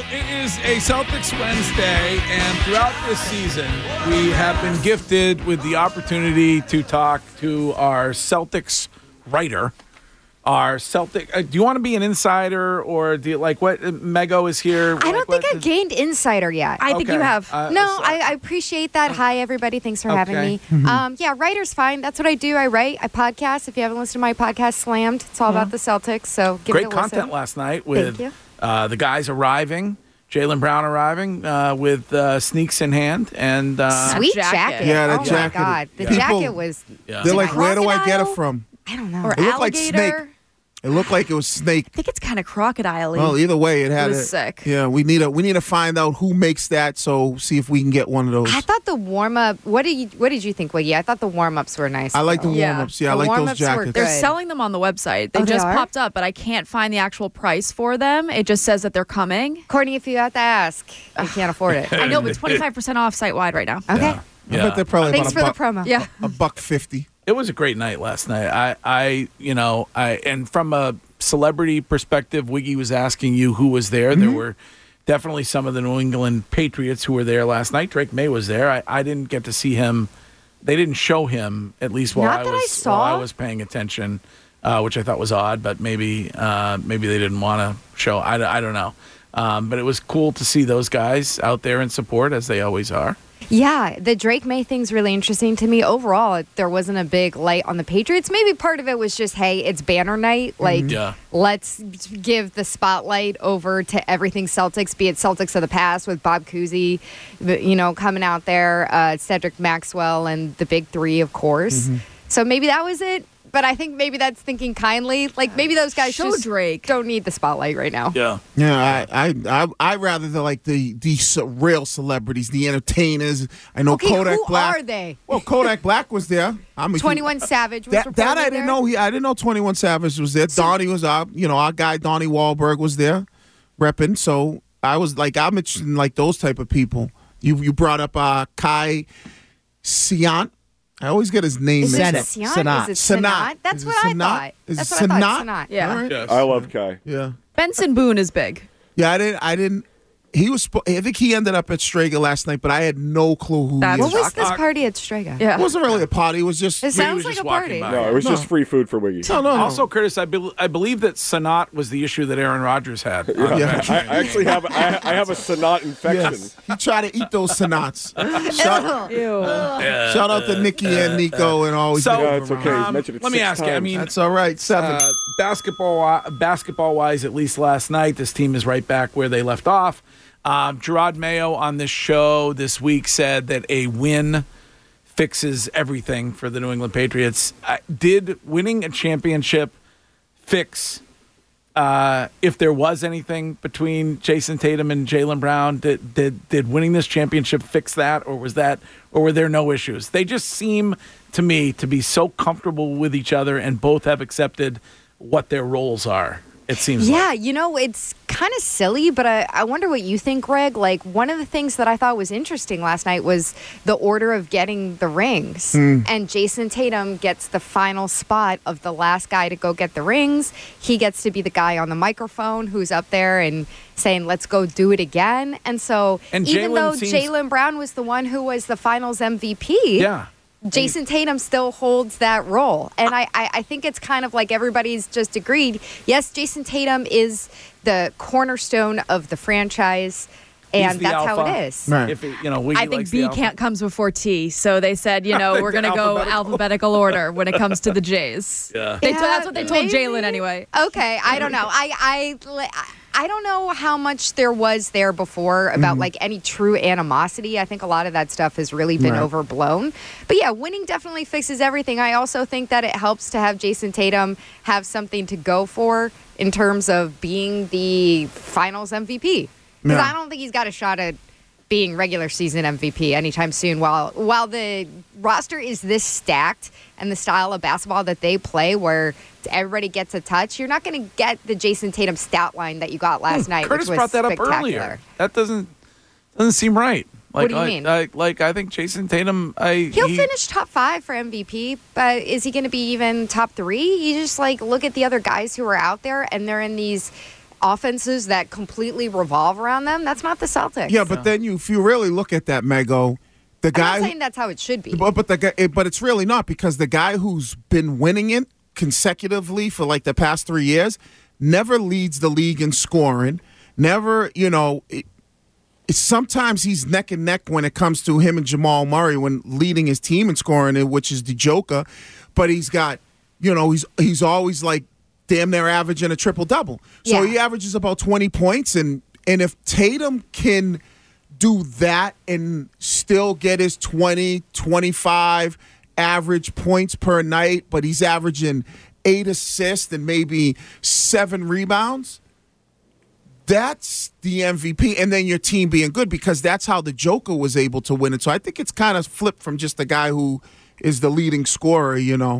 It is a Celtics Wednesday, and throughout this season, we have been gifted with the opportunity to talk to our Celtics writer. Our Celtic. Do you want to be an insider, or do you like what Mego is here? I don't think I've gained insider yet. I think you have. I appreciate that. Hi, everybody. Thanks for having me. Yeah, writer's fine. That's what I do. I write. I podcast. If you haven't listened to my podcast, Slammed, it's all about the Celtics. So give it a Great content listen. last night with Thank the guys arriving. Jaylen Brown arriving with sneaks in hand and Sweet jacket. jacket. Yeah, that oh jacket. my God. The People- jacket was, They're like, where do I get it crocodile? from? I don't know. Or It looked like alligator. snake. It looked like it was snake. I think it's kind of crocodile-y. Well, either way, it had was sick. Yeah, we need to find out who makes that. So see if we can get one of those. I thought the warm-up, what did you think, Wiggy? I thought the warm-ups were nice. I like the though. Yeah. warm-ups. Yeah, I The like those warm-ups were jackets. They're good. selling them on the website. They Oh, they just are? popped up, but I can't find the actual price for them. It just says that they're coming. Courtney, if you have to ask, I can't afford it. I know, but 25% off site-wide right now. Okay. I bet they're probably Thanks for about the promo. Yeah. $1.50. It was a great night last night. And from a celebrity perspective, Wiggy was asking you who was there. There were definitely some of the New England Patriots who were there last night. Drake May was there. I didn't get to see him. They didn't show him, at least while Not that I saw. while I was paying attention, which I thought was odd. But maybe they didn't want to show. I don't know. But it was cool to see those guys out there in support, as they always are. Yeah, the Drake May thing's really interesting to me. Overall, there wasn't a big light on the Patriots. Maybe part of it was just, hey, it's banner night. Like, Yeah. let's give the spotlight over to everything Celtics, be it Celtics of the past with Bob Cousy, coming out there, Cedric Maxwell, and the big three, of course. So maybe that was it. But I think maybe that's thinking kindly. Like, maybe those guys Show just Drake. don't need the spotlight right now. Yeah. Yeah, I rather the real celebrities, the entertainers. I know Okay, Kodak who Black. are they? Well, Kodak Black was there. 21 Savage was That reported I didn't there. know. I didn't know 21 Savage was there. Donnie was up. Our guy Donnie Wahlberg was there, repping. So I was like, I'm interested in like those type of people. You brought up Kai Siant. I always get his name Is it mixed up. Sanat? Is it Sanat. Sanat? That's Is it what I Sanat? thought. Is That's it what I Sanat? thought. Sanat. Yeah. All right. Yes. I love Kai. Yeah. Benson Boone is big. Yeah, I didn't. He was. I think he ended up at Strega last night, but I had no clue who That's he What is. was this party at Strega? Yeah. It wasn't really a party. It was just. It sounds was like just a walking party. by. No, it was just free food for Wiggy. No. Also, Curtis, I believe that Sanat was the issue that Aaron Rodgers had. on Yeah. bench. I actually have I have a Sanat infection. Yes. He tried to eat those Sanats. shout, Ew. shout out to Nikki and Nico and always. So- Yeah, it's okay. He's mentioned it let me 6 ask you. I times. mean, That's all right. 7. basketball wise, at least last night, this team is right back where they left off. Gerard Mayo on this show this week said that a win fixes everything for the New England Patriots. Did winning a championship fix, if there was anything between Jason Tatum and Jaylen Brown? Did winning this championship fix that, or were there no issues? They just seem to me to be so comfortable with each other, and both have accepted what their roles are. It seems Yeah, like. it's kind of silly, but I wonder what you think, Greg. Like, one of the things that I thought was interesting last night was the order of getting the rings. And Jason Tatum gets the final spot of the last guy to go get the rings. He gets to be the guy on the microphone who's up there and saying, let's go do it again. And so And even Jaylen though seems- Jaylen Brown was the one who was the finals MVP, Yeah. Jason Tatum still holds that role. And I think it's kind of like everybody's just agreed. Yes, Jason Tatum is the cornerstone of the franchise, and He's the that's how alpha. it is. Right. If Wiggy I think likes the B alpha. can't comes before T, so they said, we're going to go alphabetical order when it comes to the Jays. Yeah. That's what they told maybe. Jalen anyway. Okay, I don't know. I don't know how much there was there before about like any true animosity. I think a lot of that stuff has really been Right. overblown. But yeah, winning definitely fixes everything. I also think that it helps to have Jason Tatum have something to go for in terms of being the finals MVP. Because Yeah. I don't think he's got a shot at being regular season MVP anytime soon. While the roster is this stacked and the style of basketball that they play where everybody gets a touch, you're not going to get the Jason Tatum stat line that you got last night, Curtis which was brought that up spectacular. earlier. That doesn't seem right. What do you mean? I think Jason Tatum. He'll finish top 5 for MVP, but is he going to be even top 3? You just look at the other guys who are out there, and they're in these offenses that completely revolve around them, that's not the Celtics. Yeah, but then if you really look at that, Mego, the guy. I'm not saying that's how it should be. But it's really not, because the guy who's been winning it consecutively for like the past 3 years never leads the league in scoring. Never, sometimes he's neck and neck when it comes to him and Jamal Murray when leading his team in scoring, which is the Joker. But he's got, he's always like damn near averaging a triple-double. So he averages about 20 points. And if Tatum can do that and still get his 20, 25 average points per night, but he's averaging 8 assists and maybe 7 rebounds, that's the MVP. And then your team being good, because that's how the Joker was able to win it. So I think it's kind of flipped from just the guy who is the leading scorer,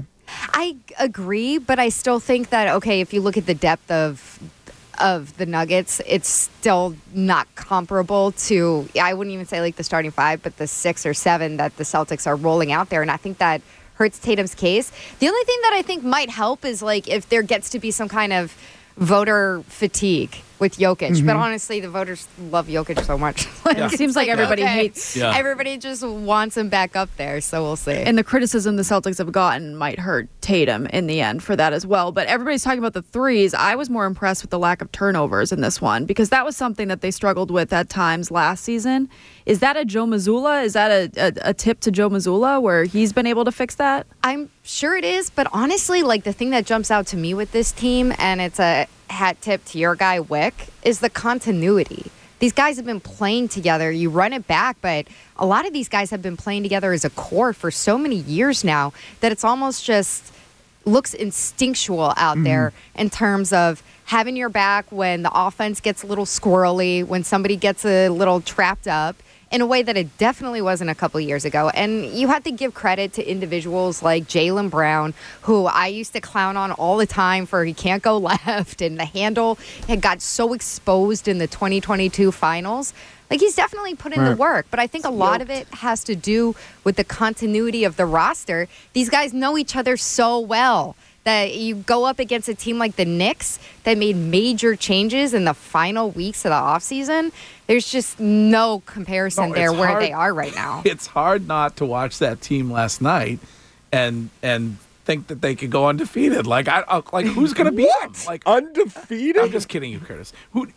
I agree, but I still think that, okay, if you look at the depth of the Nuggets, it's still not comparable to, I wouldn't even say like the starting 5, but the 6 or 7 that the Celtics are rolling out there. And I think that hurts Tatum's case. The only thing that I think might help is like if there gets to be some kind of voter fatigue with Jokic. But honestly, the voters love Jokic so much. It seems like everybody hates. Yeah. Everybody just wants him back up there, so we'll see. And the criticism the Celtics have gotten might hurt Tatum in the end for that as well. But everybody's talking about the threes. I was more impressed with the lack of turnovers in this one, because that was something that they struggled with at times last season. Is that a Joe Mazzulla? Is that a tip to Joe Mazzulla where he's been able to fix that? I'm sure it is, but honestly, like the thing that jumps out to me with this team, and it's a hat tip to your guy Wick, is the continuity. These guys have been playing together. You run it back, but a lot of these guys have been playing together as a core for so many years now that it's almost just looks instinctual out there in terms of having your back when the offense gets a little squirrely, when somebody gets a little trapped up, in a way that it definitely wasn't a couple years ago. And you have to give credit to individuals like Jaylen Brown, who I used to clown on all the time for he can't go left, and the handle had got so exposed in the 2022 finals. Like, he's definitely put in the work, but I think a lot of it has to do with the continuity of the roster. These guys know each other so well that you go up against a team like the Knicks that made major changes in the final weeks of the offseason. There's just no comparison there where they are right now. It's hard not to watch that team last night and think that they could go undefeated. Like who's going to beat them? Like, undefeated? I'm just kidding you, Curtis.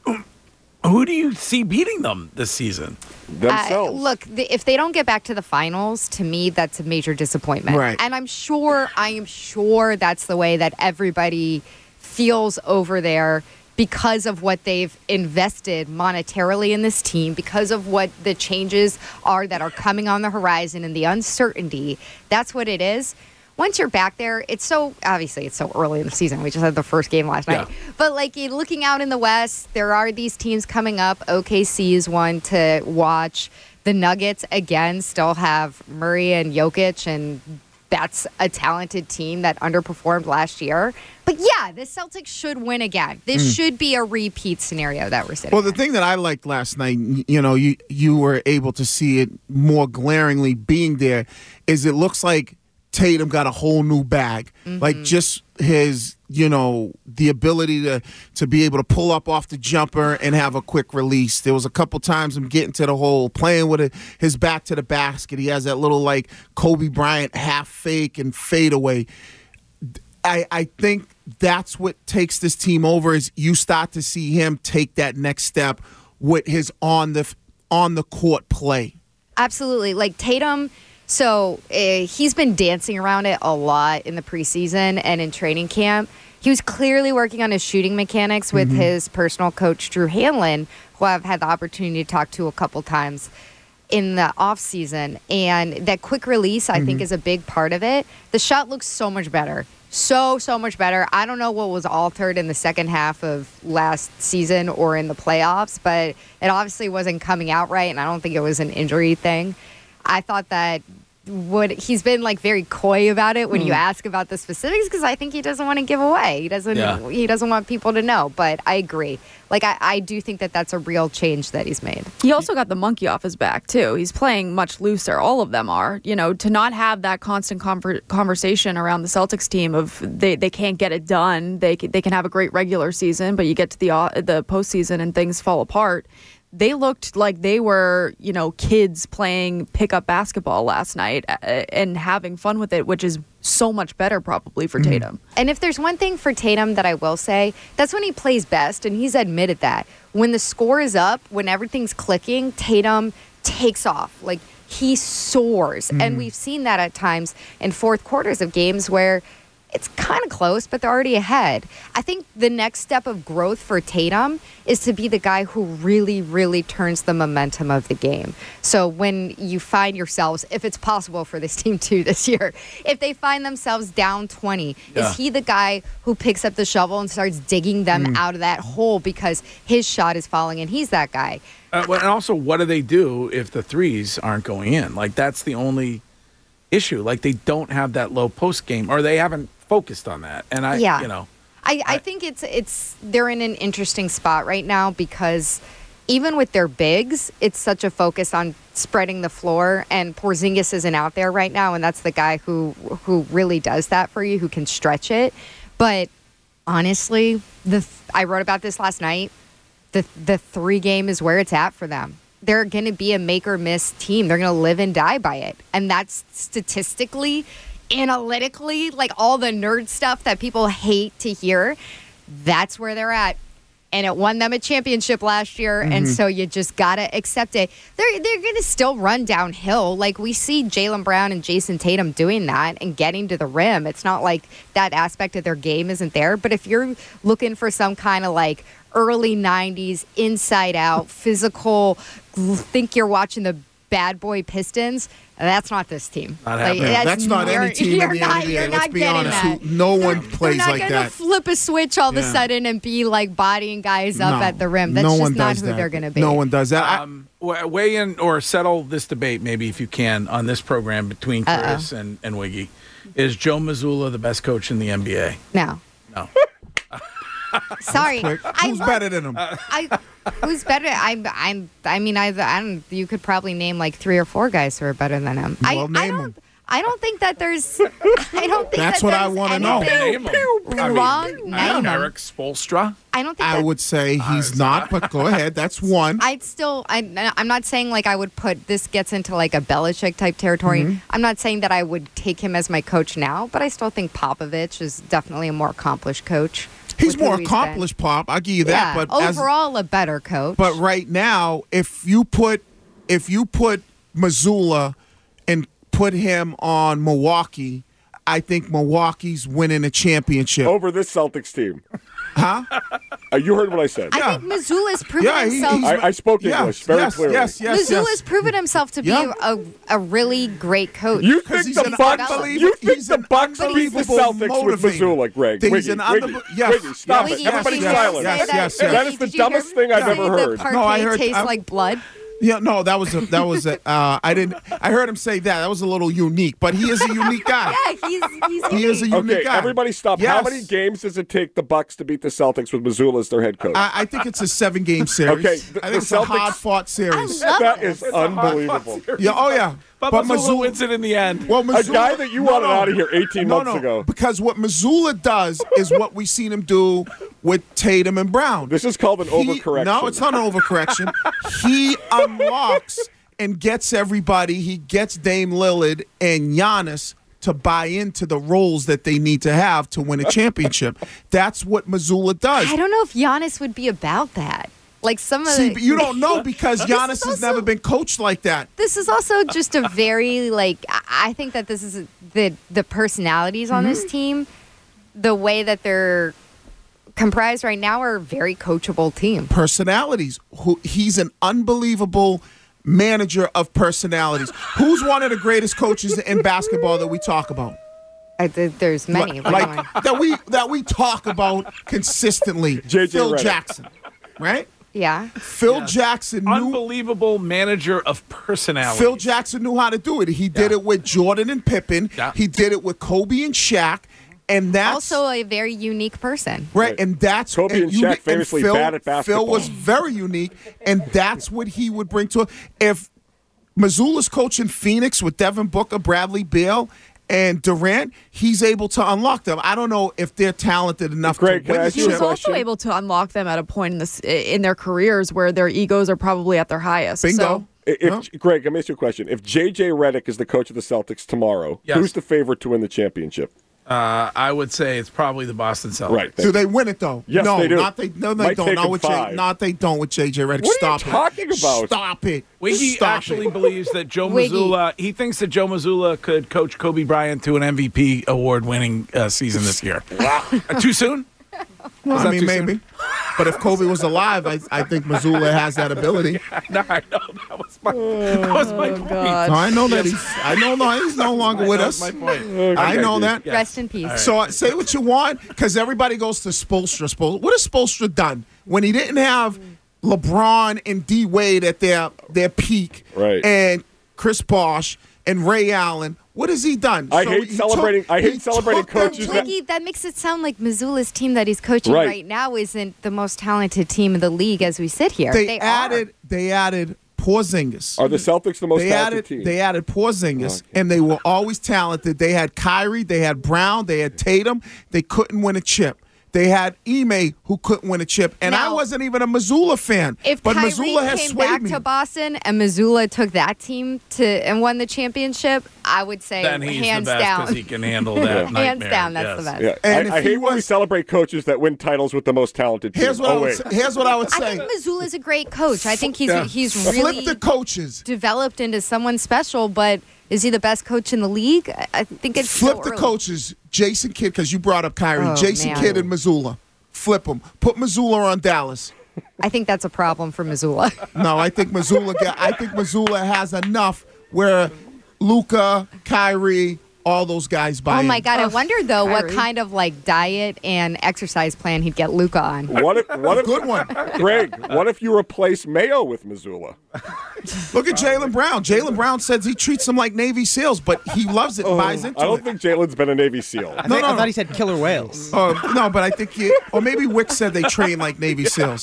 Who do you see beating them this season? Themselves. Look, if they don't get back to the finals, to me, that's a major disappointment. Right. And I am sure that's the way that everybody feels over there because of what they've invested monetarily in this team, because of what the changes are that are coming on the horizon and the uncertainty. That's what it is. Once you're back there, it's so early in the season. We just had the first game last night. But like looking out in the West, there are these teams coming up. OKC is one to watch. The Nuggets, again, still have Murray and Jokic, and that's a talented team that underperformed last year. But yeah, the Celtics should win again. This should be a repeat scenario that we're sitting Well, the thing that I liked last night, you were able to see it more glaringly being there, is it looks like Tatum got a whole new bag. Like just his, the ability to be able to pull up off the jumper and have a quick release. There was a couple times him getting to the hole, playing with his back to the basket. He has that little like Kobe Bryant half fake and fade away. I think that's what takes this team over, is you start to see him take that next step with his on the court play. Absolutely. Like Tatum. So he's been dancing around it a lot in the preseason and in training camp. He was clearly working on his shooting mechanics with his personal coach, Drew Hanlon, who I've had the opportunity to talk to a couple times in the offseason. And that quick release, I think, is a big part of it. The shot looks so much better. So much better. I don't know what was altered in the second half of last season or in the playoffs, but it obviously wasn't coming out right, and I don't think it was an injury thing. I thought that he's been like very coy about it when you ask about the specifics, because I think he doesn't want to give away. He doesn't want people to know. But I agree. Like I do think that that's a real change that he's made. He also got the monkey off his back too. He's playing much looser. All of them are. To not have that constant conversation around the Celtics team of they can't get it done. They can have a great regular season, but you get to the postseason and things fall apart. They looked like they were, kids playing pickup basketball last night and having fun with it, which is so much better probably for Tatum. And if there's one thing for Tatum that I will say, that's when he plays best, and he's admitted that. When the score is up, when everything's clicking, Tatum takes off. Like, he soars. And we've seen that at times in fourth quarters of games where it's kind of close, but they're already ahead. I think the next step of growth for Tatum is to be the guy who really, really turns the momentum of the game. So when you find yourselves, if it's possible for this team too this year, if they find themselves down 20, is he the guy who picks up the shovel and starts digging them out of that hole because his shot is falling, and he's that guy? And also, what do they do if the threes aren't going in? Like, that's the only issue. Like, they don't have that low post game, or they haven't focused on that. And I think it's they're in an interesting spot right now, because even with their bigs, it's such a focus on spreading the floor, and Porzingis isn't out there right now, and that's the guy who really does that for you, who can stretch it. But honestly, I wrote about this last night. The 3 game is where it's at for them. They're going to be a make or miss team. They're going to live and die by it. And that's statistically, analytically, like all the nerd stuff that people hate to hear, that's where they're at. And it won them a championship last year, and so you just got to accept it. They're going to still run downhill. Like, we see Jaylen Brown and Jason Tatum doing that and getting to the rim. It's not like that aspect of their game isn't there. But if you're looking for some kind of like early 90s, inside out, physical, think you're watching the Bad Boy Pistons, that's not this team. That's not any team in the NBA. You're Let's not be getting honest. that. No one plays like They're not that. going to flip a switch all of a sudden and be like bodying guys up at the rim. That's just not who they're going to be. No one does that. Weigh in or settle this debate, maybe, if you can, on this program between Chris and Wiggy. Is Joe Mazzulla the best coach in the NBA? No. Sorry. Who's better than him? Who's better? I don't. You could probably name like 3 or 4 guys who are better than him. Well, name them. I don't think that there's. I don't think That's what I want to know. Name him. Wrong. Name Eric Spoelstra. I don't think. I would say he's not, but go ahead. That's one. I'm not saying like I would put this gets into like a Belichick type territory. I'm not saying that I would take him as my coach now, but I still think Popovich is definitely a more accomplished coach. He's more accomplished, Pop. I'll give you that. Yeah, But overall, a better coach. But right now, if you put Mazzulla and put him on Milwaukee, I think Milwaukee's winning a championship. Over this Celtics team. Huh? You heard what I said. I think Mazzulla's proven himself. I spoke English very clearly. Mazzulla's proven himself to be a really great coach. You think the Bucks beat the Celtics with Missoula, Greg? Wiggy, stop it. Everybody's silent. Yes. That is the dumbest thing I've ever heard. No, I heard tastes like blood. Yeah, no, that was I heard him say that. That was a little unique, but he is a unique guy. He is a unique guy. Everybody stop. Yes. How many games does it take the Bucks to beat the Celtics with Mazzulla as their head coach? I think it's a 7-game series. Okay, I think it's a hard-fought series. That is unbelievable. Yeah, But Mazzulla wins it in the end. Well, a guy that you wanted out of here 18 months ago. Because what Mazzulla does is what we've seen him do with Tatum and Brown. This is called an overcorrection. No, it's not an overcorrection. He unlocks and gets everybody. He gets Dame Lillard and Giannis to buy into the roles that they need to have to win a championship. That's what Mazzulla does. I don't know if Giannis would be about that. Like but you don't know because Giannis has never been coached like that. This is also just a very I think that this is the personalities on this team, the way that they're comprised right now are a very coachable team. Personalities. He's an unbelievable manager of personalities. Who's one of the greatest coaches in basketball that we talk about? There's many. That we talk about consistently. JJ Phil Redick. Jackson, right? Yeah. Phil Jackson knew. Unbelievable manager of personality. Phil Jackson knew how to do it. He did it with Jordan and Pippen. Yeah. He did it with Kobe and Shaq. And that's also a very unique person. Right, and that's Kobe and Shaq famously bad at basketball. Phil was very unique, and that's what he would bring to it. If Mazzulla's coaching Phoenix with Devin Booker, Bradley Beal, and Durant, he's able to unlock them. I don't know if they're talented enough Greg, to win. He was also able to unlock them at a point in their careers where their egos are probably at their highest. Bingo. So, Greg, let me ask you a question. If J.J. Redick is the coach of the Celtics tomorrow, who's the favorite to win the championship? I would say it's probably the Boston Celtics. Right. Do they win it though? Yes, no, they do. They don't. Not they don't with JJ Redick. What Stop are you talking about? Stop it. Wiggy Stop actually it. believes that Joe Mazzulla, he thinks that Joe Mazzulla could coach Kobe Bryant to an MVP award-winning season this year. Too soon? Well, I mean, maybe. But if Kobe was alive, I think Mazzulla has that ability. No, I know. That was my point. God. No, I know that he's no longer with us. That was my point. I know that. Yes. Rest in peace. Right. So say what you want, because everybody goes to Spoelstra. What has Spoelstra done when he didn't have LeBron and D Wade at their peak, right, and Chris Bosh and Ray Allen? What has he done? I hate celebrating coaches. That makes it sound like Missoula's team that he's coaching right now isn't the most talented team in the league as we sit here. They added Porzingis. Are the Celtics the most talented team? They added Porzingis, and they were always talented. They had Kyrie, they had Brown, they had Tatum. They couldn't win a chip. They had Ime, who couldn't win a chip, and I wasn't even a Mazzulla fan. But Kyrie Mazzulla has came back to Boston and Mazzulla took that team and won the championship, I would say then he's hands the best down because he can handle that nightmare. Hands down, that's the best. Yeah. And I hate when we celebrate coaches that win titles with the most talented team. Here's what I would say. I think Mazzulla's a great coach. I think he's really flip the coaches, developed into someone special, but is he the best coach in the league? I think it's flip the coaches. Jason Kidd, because you brought up Kyrie. Jason Kidd and Mazzulla. Flip them. Put Mazzulla on Dallas. I think that's a problem for Mazzulla. No, I think Mazzulla has enough where Luka, Kyrie, all those guys buy. Oh my God! I wonder though what kind of diet and exercise plan he'd get Luka on. What if good one, Greg? What if you replace Mayo with Mazzulla? Look at Jaylen Brown. Jaylen Brown says he treats them like Navy SEAls, but he loves it and buys into it. I don't think Jaylen's been a Navy SEAL. I thought he said killer whales. No, but I think or maybe Wick said they train like Navy SEAls.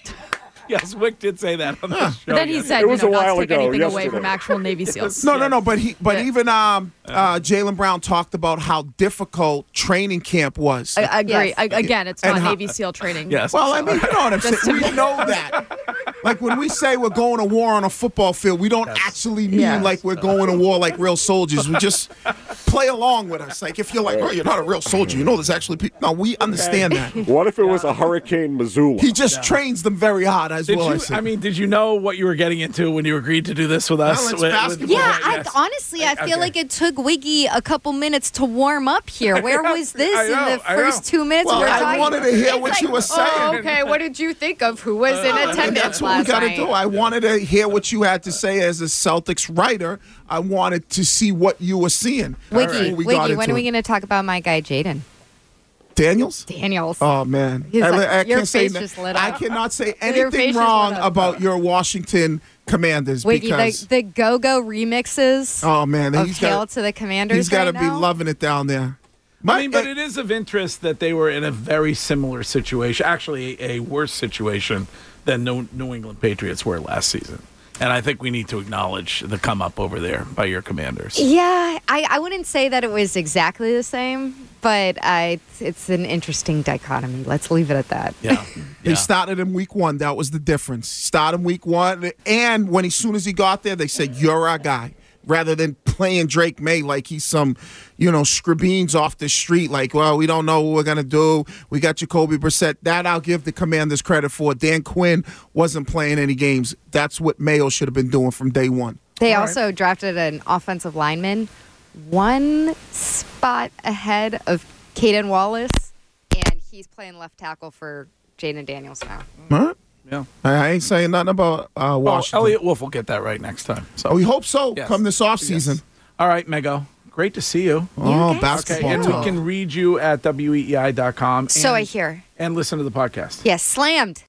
Yes, Wick did say that on the show. But then he said, it was a while not to take ago, anything away yesterday. from actual Navy SEAls. No. But even Jaylen Brown talked about how difficult training camp was. I agree. Yes. Again, it's not Navy SEAL training. Yes. Well, I mean, you know what I'm saying. We know that. Like when we say we're going to war on a football field, we don't actually mean like we're going to war like real soldiers. We just play along with us. Like if you're like, oh, you're not a real soldier. You know there's actually people. No, we understand that. What if it was a Hurricane Mazzulla? He just trains them very hard as well. Did you know what you were getting into when you agreed to do this with us? Well, it's basketball. I feel like it took Wiggy a couple minutes to warm up here. Where was this in the first 2 minutes? Well, I wanted to hear what you were saying. Oh, okay. What did you think of who was in attendance That's what we got to do. I wanted to hear what you had to say as a Celtics writer. I wanted to see what you were seeing. Wiggy, when are we going to talk about my guy Jaden Daniels? Oh, man. Your face just lit up. I cannot say anything wrong about your Washington Commanders. Wiggy, because the Go-Go remixes of Hail to the Commanders. He's got to be loving it down there. But it is of interest that they were in a very similar situation, actually a worse situation than New England Patriots were last season. And I think we need to acknowledge the come up over there by your Commanders. Yeah, I wouldn't say that it was exactly the same, but it's an interesting dichotomy. Let's leave it at that. Yeah. They started in week 1. That was the difference. Started in week 1. And as soon as he got there, they said, you're our guy. Rather than playing Drake May like he's some, Scribeens off the street. Like, well, we don't know what we're going to do. We got Jacoby Brissett. That I'll give the Commanders credit for. Dan Quinn wasn't playing any games. That's what Mayo should have been doing from day one. They also drafted an offensive lineman 1 spot ahead of Caden Wallace, and he's playing left tackle for Jaden Daniels now. Huh? Yeah. I ain't saying nothing about Washington. Elliot Wolf will get that right next time. So. We hope so. Yes. Come this offseason. Yes. All right, Mego. Great to see you. Basketball and talk. we can read you at weei.com. So I hear. And listen to the podcast. Yes, slammed.